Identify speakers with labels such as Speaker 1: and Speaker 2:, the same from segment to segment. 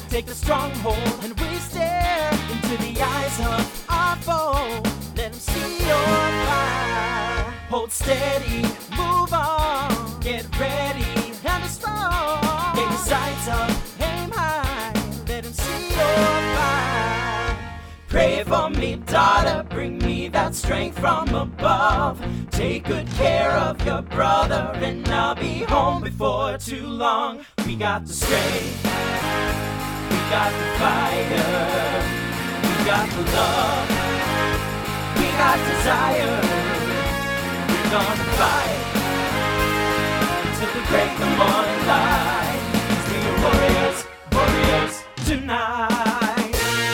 Speaker 1: take the stronghold, and we stare into the eyes of our foe. Let them see your fire. Hold steady, move on, get ready and be strong. Get your sights up, aim high, let them see your fire. Pray for me, daughter, bring me that strength from above. Take good care of your brother, and I'll be home before too long. We got the strength, we got the fire, we got the love, we got desire. We're gonna fight till the break of morning light. 'Cause we are warriors, warriors tonight.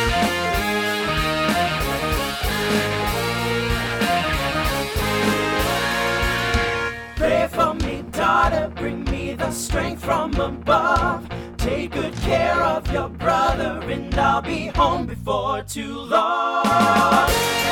Speaker 1: Pray for me, daughter, bring me the strength from above. Take good care of your brother, and I'll be home before too long.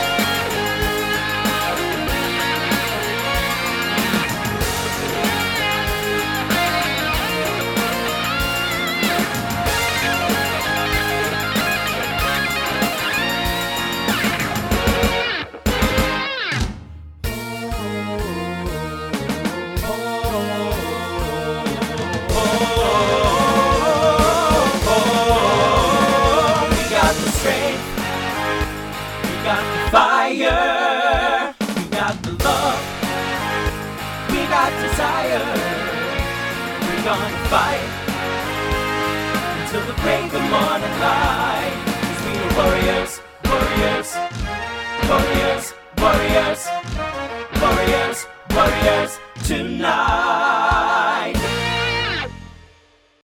Speaker 1: We got the fire, we got the love, we got desire. We're gonna fight until the break of morning light. 'Cause we are warriors, warriors, warriors, warriors, warriors, warriors.